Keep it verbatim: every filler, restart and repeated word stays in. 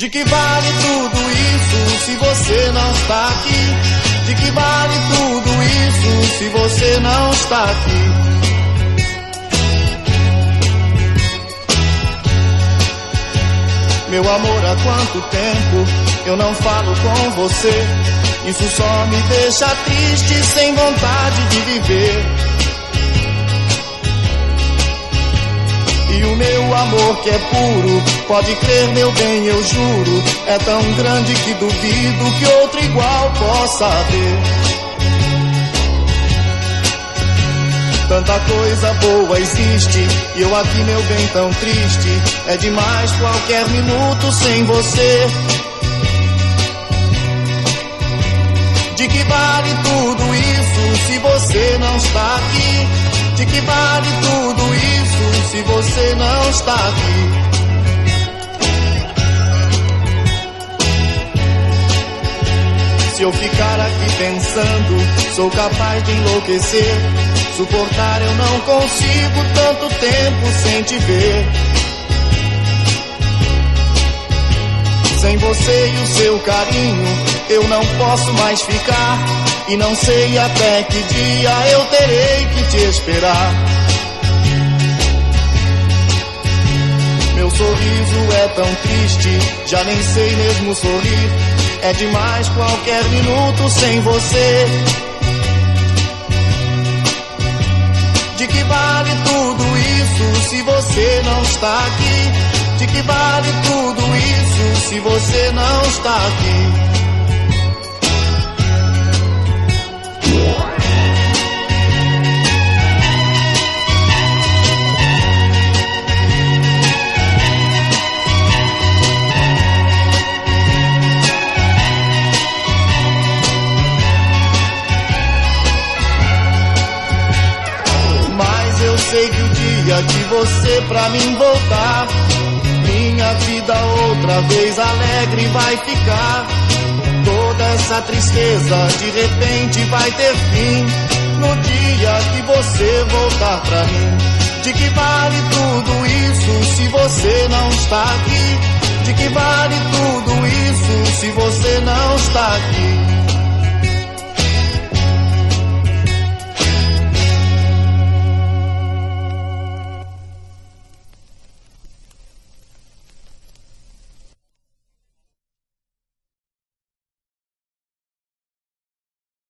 De que vale tudo isso se você não está aqui? De que vale tudo isso se você não está aqui? Meu amor, há quanto tempo eu não falo com você? Isso só me deixa triste, sem vontade de viver. E o meu amor que é puro, pode crer, meu bem, eu juro, é tão grande que duvido que outro igual possa haver. Tanta coisa boa existe, e eu aqui, meu bem, tão triste. É demais qualquer minuto sem você. De que vale tudo isso se você não está aqui? De que vale tudo isso se você não está aqui? Se eu ficar aqui pensando, sou capaz de enlouquecer. Suportar eu não consigo tanto tempo sem te ver. Sem você e o seu carinho, eu não posso mais ficar. E não sei até que dia eu terei que te esperar. Meu sorriso é tão triste, já nem sei mesmo sorrir. É demais qualquer minuto sem você. De que vale tudo isso se você não está aqui? De que vale tudo isso se você não está aqui? Sei que o dia que você pra mim voltar, minha vida outra vez alegre vai ficar. Toda essa tristeza de repente vai ter fim no dia que você voltar pra mim. De que vale tudo isso se você não está aqui? De que vale tudo isso se você não está aqui?